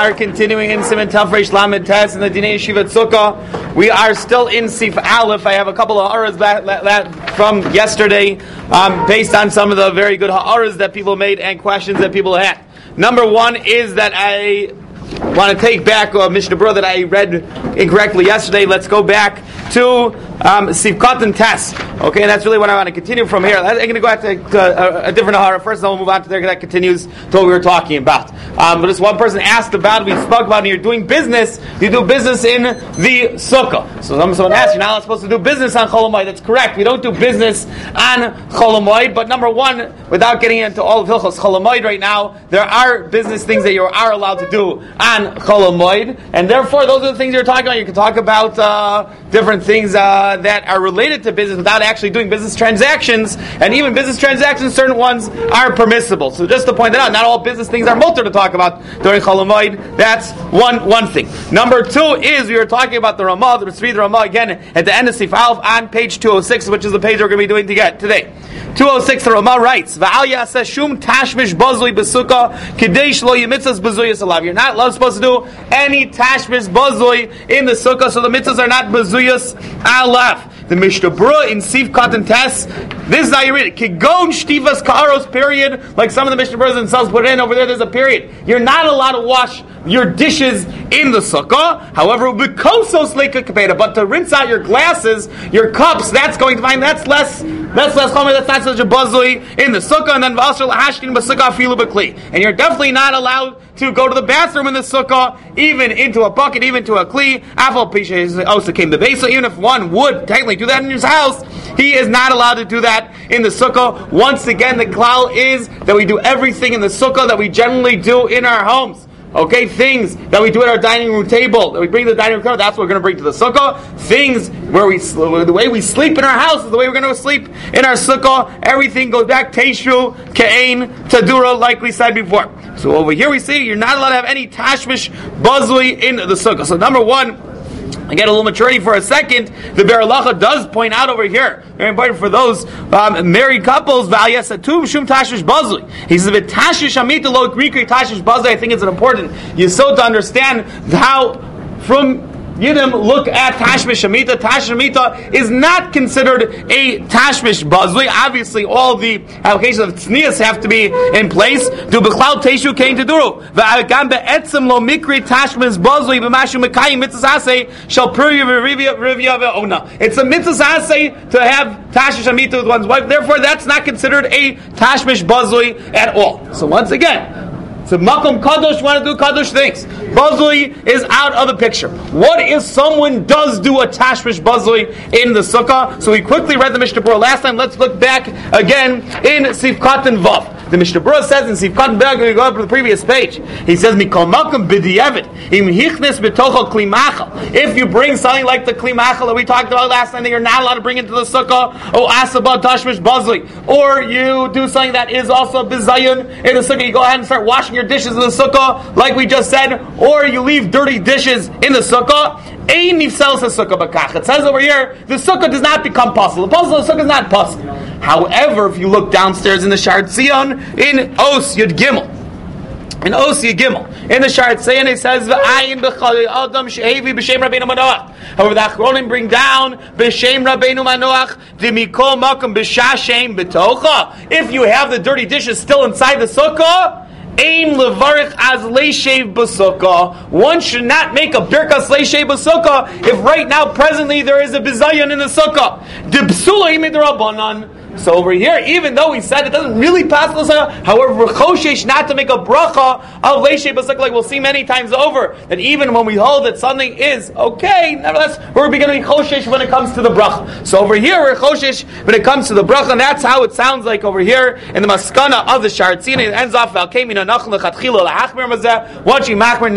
are continuing in Siman Taf Reish Lamed Tes in the Dinei Yeshivat Sukkah. We are still in Sif Aleph. I have a couple of ha'aras from yesterday based on some of the very good ha'aras that people made and questions that people had. Number one is that I want to take back a Mishnah Berurah that I read incorrectly yesterday. Let's go back to Sif Katan Tes. Okay, and that's really what I want to continue from here. I'm going to go back to a different ha'ara first, and then we'll move on to there because that continues to what we were talking about. But this one person asked about, we spoke about, when you're doing business, you do business in the sukkah. So someone asked, you're not supposed to do business on Chol Hamoed. That's correct. We don't do business on Chol Hamoed, but number one, without getting into all of Hilchos Chol Hamoed right now, there are business things that you are allowed to do on Chol Hamoed, and therefore those are the things you're talking about. You can talk about different things that are related to business without actually doing business transactions, and even business transactions, certain ones are permissible. So just to point that out, not all business things are mutter to talk about during Chol Hamoed. That's one thing. Number two is we were talking about the Ramah, the Tzvi Ramah again at the end of Sif Aleph on page 206, which is the page we're going to be doing today. 206, the Ramah writes, "V'al yaseh shum tashmish bazui b'sukkah kidei shlo yimitzas bazuyas alav." You're not supposed to do any tashmish bazui in the sukkah, so the mitzvahs are not bazuyas alav. The Mishnah Berurah in Sif Katan Tes, this is how you read it. Kigon shtivas ka'aros, period. Like some of the Mishnah Berurahs themselves put it in over there's a period. You're not allowed to wash your dishes in the sukkah. However, but to rinse out your glasses, your cups, that's going to find that's less chomer, that's not such a bazui in the sukkah. And then v'asher lahashkin b'sukkah afilu b'kli. And you're definitely not allowed to go to the bathroom in the sukkah, even into a bucket, even to a kli. Afal pisha also came to base. So even if one would technically do that in his house, he is not allowed to do that in the sukkah. Once again, the klal is that we do everything in the sukkah that we generally do in our homes. Okay, things that we do at our dining room table, that we bring to the dining room table, that's what we're going to bring to the sukkah. Things where the way we sleep in our house is the way we're going to sleep in our sukkah. Everything goes back, Teishu, Ka'ain, Tadura, like we said before. So over here we see you're not allowed to have any tashmish bazui in the sukkah. So number one, I get a little maturity for a second. The Be'er Halacha does point out over here, very important for those married couples, he says, tashish amita lo grikri tashish bazui. I think it's an important yesod to understand how from Yiddim look at Tashmish Shemitah. Tashmish Shemitah is not considered a Tashmish Bazui. Obviously, all the applications of Tznius have to be in place. Do B'chlal Teishu Kein Teduru. V'agam be'etzem lo mikri Tashmish Bazui b'mashu mekayim mitzvah aseh shall purya v'rivya ve'ona. It's a mitzvah aseh to have Tashmish Shemitah with one's wife. Therefore, that's not considered a Tashmish Bazui at all. So once again, so Makom Kadosh, want to do Kadosh things. Bazui is out of the picture. What if someone does do a Tashmish Bazui in the Sukkah? So we quickly read the Mishnah Berurah last time. Let's look back again in Sif Katan Vav. The Mishnah Berurah says in Sif Katan Vav, we go up to the previous page. He says, Mikol Makom b'di'evet, im hichnes b'tocho kli machal. If you bring something like the kli machal that we talked about last time, that you're not allowed to bring into the Sukkah, or asaba Tashmish Bazui, or you do something that is also bizayon in the Sukkah, you go ahead and start washing your dishes in the sukkah, like we just said, or you leave dirty dishes in the sukkah. Ein nifsel sukkah b'kach. It says over here, the sukkah does not become possible. The puzzle of the sukkah is not possible. However, if you look downstairs in the Shar Tzion, in Os Yud Gimel, in Os Yud Gimel, in the Shar Tzion, it says, "V'ayin b'chali adam shehevi b'shem Rabbeinu Manoach." However, the Achronim bring down b'shem Rabbeinu Manoach d'mikol makom b'shashem b'tocha. If you have the dirty dishes still inside the sukkah, Ein levarich as leishev b'sukkah. One should not make a birkas leishev b'sukkah if right now, presently, there is a bizayon in the sukkah. D'psula imidrabanan. So over here, even though we said it doesn't really pass the sukkah, however, we're choshesh not to make a bracha of leishev b'sukkah, like we'll see many times over, that even when we hold that something is okay, nevertheless, we're beginning to be choshesh when it comes to the bracha. So over here, we're choshesh when it comes to the bracha, and that's how it sounds like over here in the maskana of the Shar Tzina. It ends off, one should machmer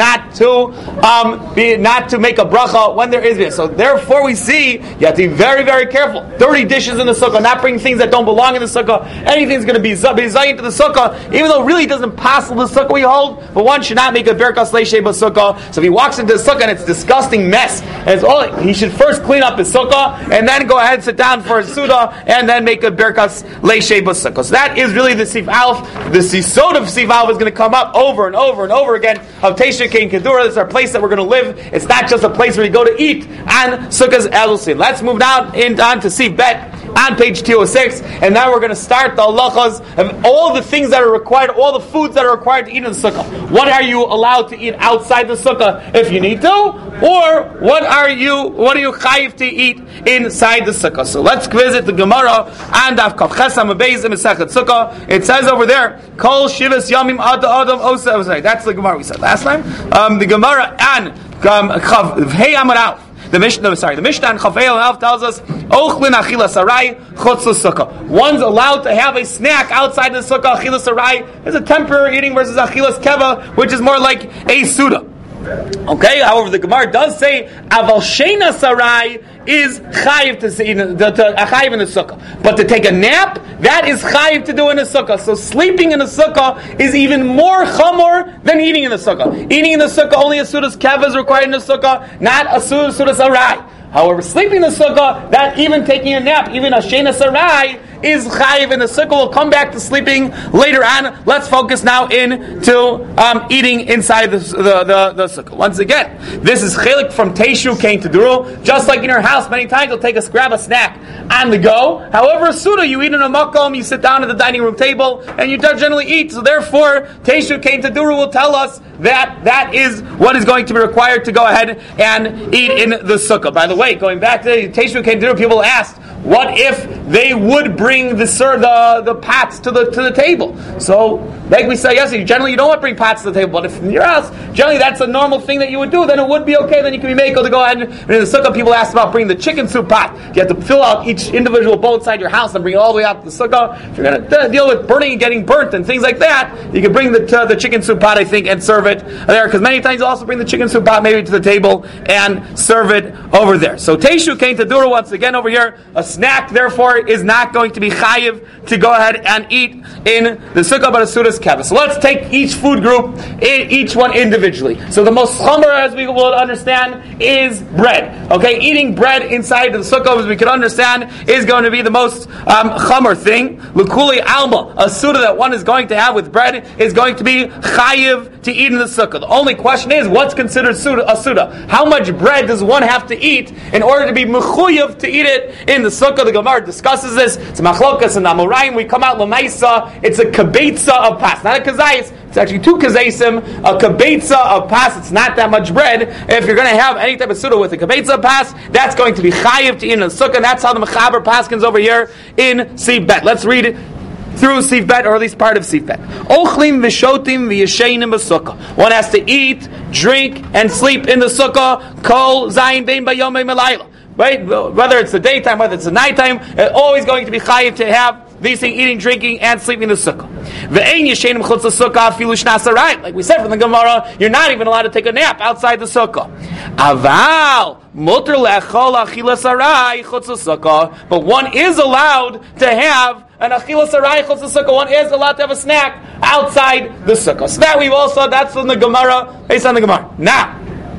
not to make a bracha when there is this. So therefore we see, you have to be very, very careful. Dirty dishes in the sukkah, not bringing things that that don't belong in the sukkah. Anything's going to be zayin to the sukkah, even though it really doesn't pass the sukkah we hold. But one should not make a birkas leishei b'sukkah. So if he walks into the sukkah and it's a disgusting mess, and it's all, he should first clean up his sukkah and then go ahead and sit down for his suda and then make a birkas leishei b'sukkah. So that is really the Sif Aleph. The Sisod of Sif Aleph is going to come up over and over and over again. Of Teisha Kein Kedura, this is our place that we're going to live. It's not just a place where you go to eat and sukkah's elusin. Let's move down on to Sif Bet on page 206, and now we're going to start the halachas of all the things that are required, all the foods that are required to eat in the sukkah. What are you allowed to eat outside the sukkah if you need to, or what are you chayiv to eat inside the sukkah? So let's visit the Gemara and Daf Kaf Chesam Abeizim Mesechet Sukkah. It says over there, Kol Shivas Yamim Ad Adam Osa. That's the Gemara we said last time. The Gemara and Chav Hey Amar Alf. The Mishnah and Chafei Alf tells us, Ochlin Achilas Arai Chutz Sukkah. One's allowed to have a snack outside the sukkah. Achilas Arai is a temporary eating versus Achilas Keva, which is more like a Suda. Okay, however, the Gemara does say Aval Sheina Sarai is chayiv to chayiv in the sukkah, but to take a nap, that is chayiv to do in the sukkah. So sleeping in the sukkah is even more chamor than eating in the sukkah. Eating in the sukkah, only a sudas keva is required in the sukkah, not a sudas arai. However, sleeping in the sukkah, that even taking a nap, even a sheina sarai, is chayiv in the sukkah. We'll come back to sleeping later on. Let's focus now into eating inside the sukkah. Once again, this is chelik from Teishu Kein Teduru. Just like in your house, many times you'll grab a snack on the go. However, suda, you eat in a makom, you sit down at the dining room table, and you generally eat. So therefore, Teishu Kein Teduru will tell us that is what is going to be required to go ahead and eat in the sukkah. By the way, going back to Teishu Kein Teduru, people asked, what if they would bring the pots to the table? So, like we said yesterday, generally you don't want to bring pots to the table, but if in your house, generally that's a normal thing that you would do, then it would be okay, then you can be able to go ahead and in the sukkah, people asked about bringing the chicken soup pot. You have to fill out each individual bowl inside your house and bring it all the way out to the sukkah. If you're going to deal with burning and getting burnt and things like that, you can bring the chicken soup pot, I think, and serve it there, because many times you also bring the chicken soup pot maybe to the table and serve it over there. So, Teishu Kein Teduru, once again over here, a snack, therefore, is not going to be chayiv to go ahead and eat in the sukkah, but a sudas keva. So let's take each food group, each one individually. So the most chomer, as we will understand, is bread. Okay, eating bread inside the sukkah, as we can understand, is going to be the most chomer thing. L'kuli alma, a suda that one is going to have with bread, is going to be chayiv to eat in the sukkah. The only question is, what's considered a suda? How much bread does one have to eat in order to be mechuyev to eat it in the sukkah? The Gemara discusses this. It's machlokas and amoraim. We come out lemaisa. It's a kabetza of pas, not a kazayis. It's actually two kazaisim. A kabetza of pas. It's not that much bread. If you're going to have any type of suda with a kabetza of pas, that's going to be chayiv to eat in the sukkah. That's how the mechaber paskins over here in Sif Bet. Let's read it through Sif Bet, or at least part of Sif Bet. Ochlim v'shotim v'yesheinim b'sukkah. One has to eat, drink, and sleep in the sukkah. Kol zayin bein bayomei melayla. Right? Whether it's the daytime, whether it's the nighttime, it's always going to be chayiv to have these things, eating, drinking, and sleeping in the sukkah. Like we said from the Gemara, you're not even allowed to take a nap outside the sukkah. Aval muter le'achol achilas arai chutz sukkah. But one is allowed to have an achilas arai chutz sukkah. One is allowed to have a snack outside the sukkah. So that we've also, that's from the Gemara, based on the Gemara. Now,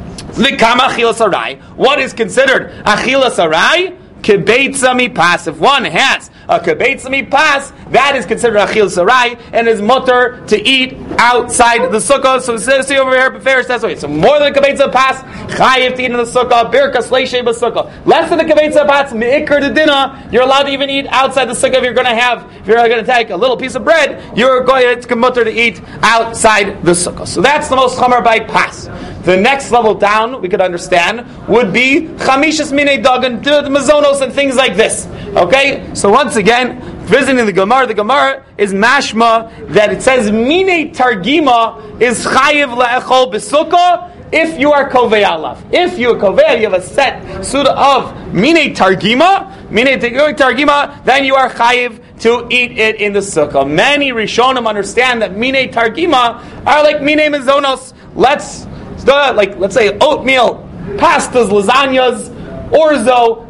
what is considered achilas arai? Kibetza mipas. If one has a kibetza mipas, that is considered achilas arai and is mutter to eat outside the sukkah. So see over here, Befer says, okay, so more than a kibetza pas, chayiv to eat in the sukkah, birkas leishei b'sukkah. Less than a kibetza pas, meikar to dinner, you're allowed to even eat outside the sukkah. If you're going to take a little piece of bread, you're going to mutter to eat outside the sukkah. So that's the most chomer by pas. The next level down, we could understand, would be chamishas minei dagan, the mazonos and things like this. Okay? So once again, visiting the Gemara is mashma that it says minei targima is chayiv le'echol b'sukkah if you are kovei alav. If you are kovei, you have a set suda of minei targima, then you are chayiv to eat it in the sukkah. Many Rishonim understand that minei targima are like minei mazonos. Let's say oatmeal, pastas, lasagnas, orzo,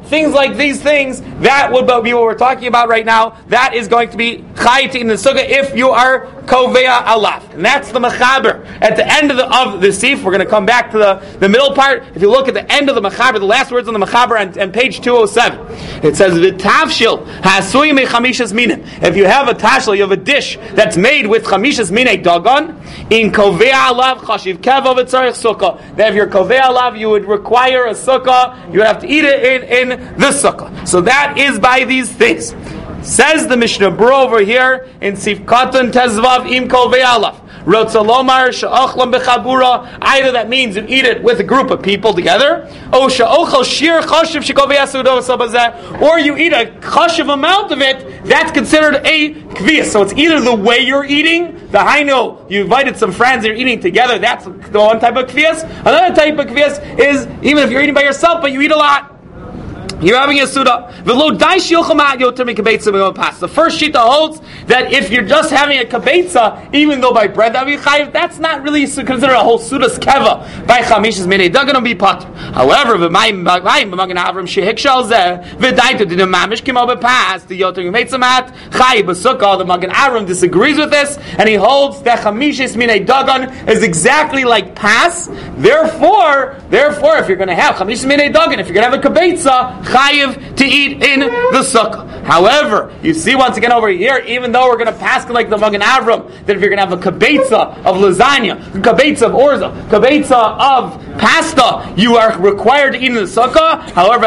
things like these things, that would be what we're talking about right now. That is going to be chayit in the sukkah if you are kovea alav. And that's the mechaber. At the end of the sif, we're going to come back to the middle part. If you look at the end of the mechaber, the last words on the mechaber on page 207, it says, V'tavshil ha'asui mechamishas minim. If you have a tashel, you have a dish that's made with chamishas minei dagan, in kovea alav chashiv keva v'tzarich sukkah. That if you're kovea alav, you would require a sukkah, you would have to eat it in the sukkah. So that is by these things. Says the Mishnah Berurah over here in Sif Katan Tezvav Im Kovei Alav. Rotzalomar she'ochlam bechabura. Either that means you eat it with a group of people together, or she'ochel shir chashiv shekovei asudo sabazeh, or you eat a chashiv amount of it. That's considered a kvias. So it's either the way you're eating, the haino, you invited some friends, you're eating together. That's the one type of kvias. Another type of kvias is even if you're eating by yourself, but you eat a lot. You're having a suda. The first shita holds that if you're just having a kabetza, even though by bread that we chayiv, that's not really considered a whole suda's keva by chamishas minei dagan be pot. However, the Magen Avram disagrees with this, and he holds that chamishas minei dagan is exactly like pas. Therefore, if you're going to have chamishas minei dagan, if you're going to have a kabetza, chayiv to eat in the sukkah. However, you see once again over here, even though we're going to pass like the Magen Avram, that if you're going to have a kabetza of lasagna, kabetza of orza, kabetza of pasta, you are required to eat in the sukkah. However,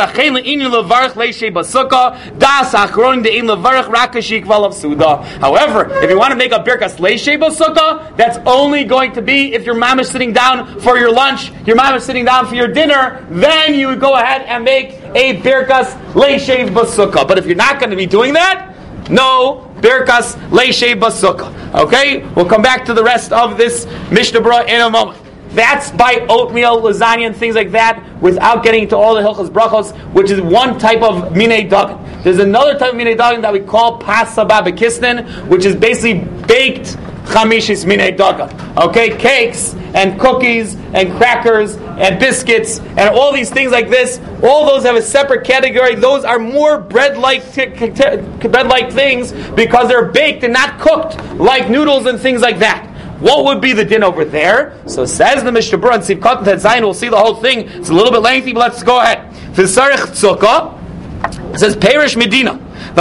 however, if you want to make a birkas leishe b'sukkah, that's only going to be if your mom is sitting down for your lunch, your mom is sitting down for your dinner, then you would go ahead and make a birkas leishe b'sukkah. But if you're not going to be doing that, no birkas leishe b'sukkah. Okay, we'll come back to the rest of this Mishnah Berurah in a moment. That's by oatmeal, lasagna, and things like that, without getting into all the hilchos brachos, which is one type of minei dagan. There's another type of minei dagan that we call pasa babakisnin, which is basically baked chamishis minei dagan. Okay, cakes and cookies and crackers and biscuits and all these things like this. All those have a separate category. Those are more bread-like things because they're baked and not cooked like noodles and things like that. What would be the din over there? So says the Mishnah Berurah and Sif Katan Tetzayin. We'll see the whole thing. It's a little bit lengthy, but let's go ahead. V'sarich tzukah. It says Perish Medina. If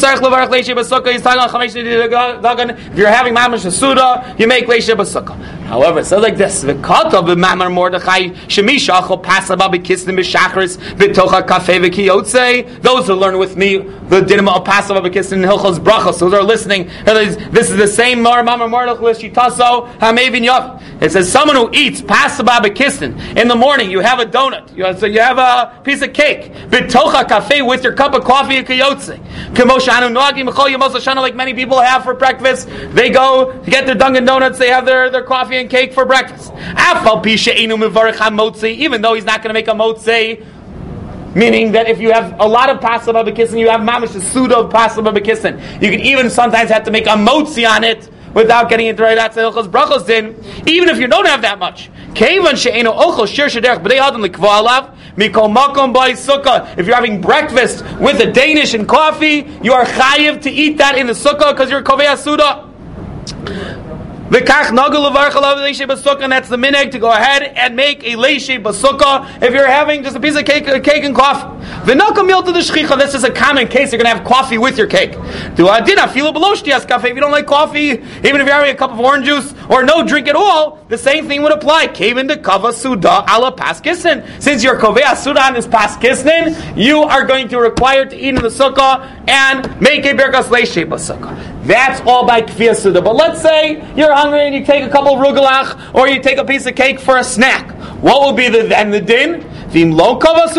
you're having mamash suda, you make leisha b'sukkah. However, it says like this: those who learn with me the dinim of pasava b'kisnin and hilchos brachos, those are listening. This is the same Mamar Mordechai Shitaso Hamevin Yav. It says someone who eats pasava b'kisnin in the morning. You have a donut. So you have a piece of cake. B'tocha kafe with your cup of coffee and kiyotze. Like many people have for breakfast, they go to get their Dunkin' Donuts, they have their coffee and cake for breakfast. Even though he's not going to make a motze, meaning that if you have a lot of pasta b'kisin, you have mamish a suda of pasta b'kisin. You can even sometimes have to make a motze on it without getting into right that's hilchos brachos din, even if you don't have that much. If you're having breakfast with a Danish and coffee, you are chayiv to eat that in the sukkah because you're kovei suda. And that's the minhag to go ahead and make a leishe b'sukkah if you're having just a piece of cake and coffee. This is a common case. You're going to have coffee with your cake. If you don't like coffee, even if you're having a cup of orange juice or no drink at all, the same thing would apply. Since you're kovei suda on this paskisnin, you are going to require to eat in the sukkah and make a birkas leishe b'sukkah. That's all by kfiyas suda. But let's say you're hungry and you take a couple of rugelach or you take a piece of cake for a snack. What will be the din? You just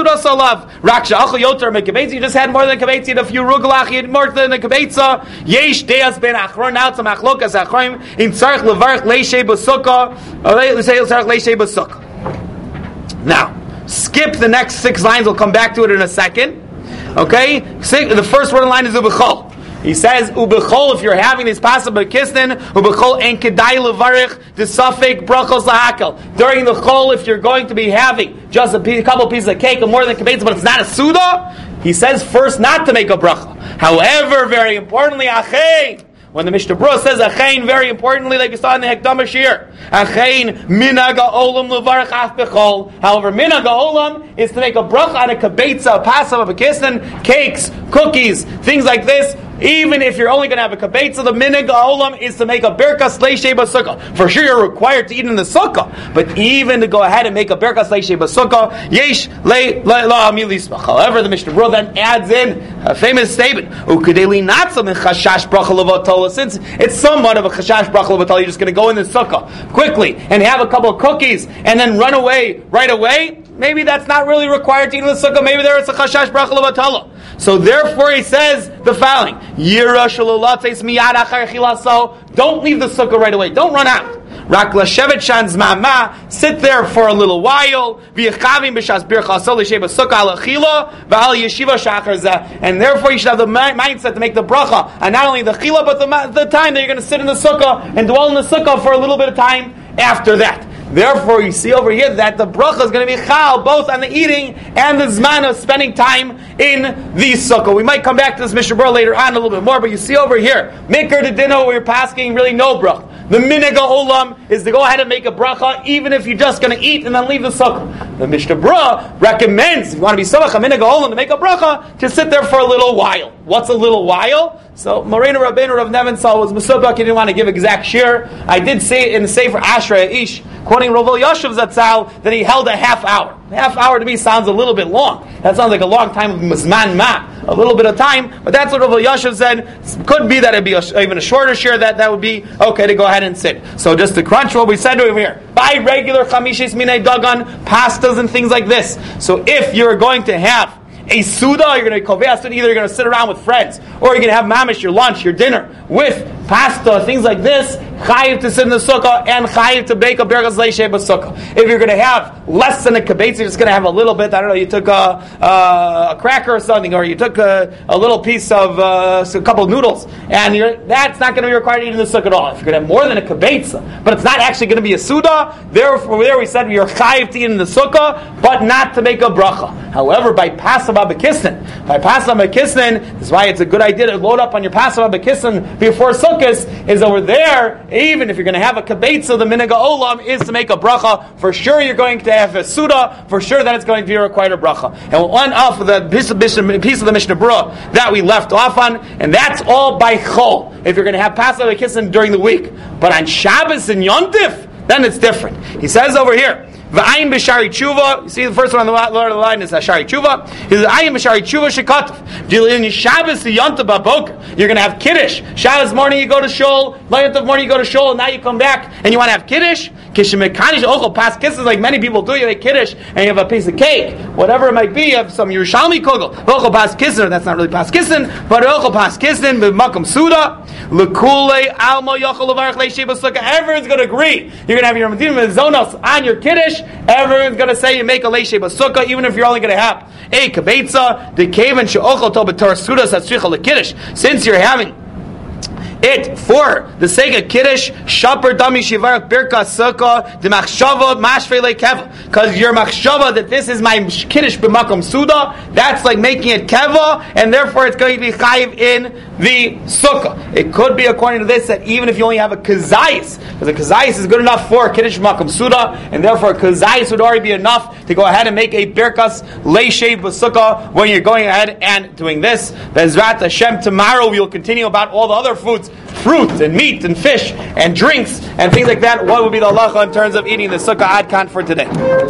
had more than kabetza, you had a few rugelach, you had more than a kabetza. Yesh deas ben achron, now it's a machlokas achron, in tzarech levarech leishe b'sukkah, leishe b'sukkah. Now, skip the next 6 lines, we'll come back to it in a second. Okay? The first word in line is ubechol. He says, ubechol, if you're having this pasa b'kisnin, ubechol en kedai levarich desafek brachos lahakel. During the chol, if you're going to be having just a couple pieces of cake or more than kabetza, but it's not a suda, he says first not to make a bracha. However, very importantly, achein. When the Mishnah Berurah says achein, very importantly, like we saw in the Hekdama Shir, achein minhag ha'olam levarach af bechol. However, minhag ha'olam is to make a bracha on a kabetza, a pasav, a kisnin, cakes, cookies, things like this. Even if you're only going to have a kabetza, the minhag ha'olam is to make a birkas leishei b'sukkah. For sure, you're required to eat in the sukkah, but even to go ahead and make a birkas leishei b'sukkah, yesh la amili smach. However, the Mishnah Berurah then adds in a famous statement: ukadeli natzam in chashash bracha levatola. Since it's somewhat of a chashash bracha levatola, you're just going to go in the sukkah quickly and have a couple of cookies and then run away right away. Maybe that's not really required to eat in the sukkah. Maybe there is a chashash bracha levatala. So therefore he says the following: Yira shalolates miyad achar chilaso. Don't leave the sukkah right away. Don't run out. Rak lashevet shan zmama. Sit there for a little while. V'yachavim b'shas bircha asol l'sheva sukkah al achila v'al yeshiva shachar zeh. And therefore you should have the mindset to make the bracha, and not only the chila but the time that you're going to sit in the sukkah and dwell in the sukkah for a little bit of time after that. Therefore, you see over here that the bracha is going to be chal both on the eating and the zman of spending time in the sukkah. We might come back to this Mishnah Berurah later on a little bit more, but you see over here, mikar de dino, where you're passing really no bracha. The minhag ha'olam is to go ahead and make a bracha, even if you're just going to eat and then leave the sukkah. The Mishnah Berurah recommends, if you want to be samach minhag ha'olam to make a bracha, to sit there for a little while. What's a little while? So Moreno Rabbeinu Rav Nebenzahl was Mesubak. He didn't want to give exact shir. I did say in the Sefer Ashrei Ish, quoting Rav Elyashiv Zatzal, that he held a half hour. A half hour to me sounds a little bit long. That sounds like a long time of Mizman Ma. A little bit of time, but that's what Rav Elyashiv said. Could be that it'd be even a shorter shir, that would be okay to go ahead and sit. So just to crunch what we said over here, buy regular chamishes minei dagan, pastas and things like this. So if you're going to have a suda, you're going to kovea suda, either you're going to sit around with friends, or you're going to have mamish, your lunch, your dinner, with pasta, things like this, chayiv to sit in the sukkah, and chayiv to bake a bergas leishei b'sukkah. If you're going to have less than a kabetz, you're just going to have a little bit, I don't know, you took a cracker or something, or you took a little piece of, a couple of noodles, and that's not going to be required to eat in the sukkah at all. If you're going to have more than a kabetz, but it's not actually going to be a suda, therefore there we said you're chayiv to eat in the sukkah, but not to make a bracha. However, by pasav abekisnin, this is why it's a good idea to load up on your pasav abekisnin before sukkah, is over there. Even if you're going to have a kabetza, the minhag ha'olam is to make a bracha. For sure you're going to have a suda. For sure that it's going to be required a bracha. And we'll end off with a piece of the Mishnah Berurah that we left off on, and that's all by chol. If you're going to have Passover Kissin during the week. But on Shabbos and Yontif, then it's different. He says over here, V'ayim b'shari tshuva. You see the first one on the lower of the line is shari tshuva. He says, Ayim b'shari tshuva shekatv. In Shabbos the Yontif b'boker, you're going to have kiddush. Shabbos morning you go to shul, Yontif morning you go to shul, and now you come back and you want to have kiddush. Kishemekanish ochel pas kisses, like many people do. You make kiddush and you have a piece of cake, whatever it might be. You have some Yerushalmi kugel. Ochel pas kisser. That's not really pas kissin, but ochel pas kissin b'makom suda. Lekule alma yochel levarach leishei b'sukkah. Everyone's going to agree. You're going to have your medinim zonos on your kiddush. Everyone's going to say you make a leishei b'sukkah, even if you're only going to have a kabetza. The kaven she'ochel to b'torah suda satzricha lekiddush. Since you're having it for the sake of kiddush, shaper dami shivarak birka sukkah the machshava mashvei lekeva, because your machshava that this is my kiddush b'makom suda, that's like making it keva, and therefore it's going to be chayiv in the sukkah. It could be according to this that even if you only have a kazayis, because a kazayis is good enough for kiddush b'makom suda, and therefore a kazayis would already be enough to go ahead and make a birkas leishei b'sukkah when you're going ahead and doing this. Bezrat Hashem, tomorrow we will continue about all the other foods, fruit and meat and fish and drinks and things like that. What would be the halacha in terms of eating the sukkah adkan for today?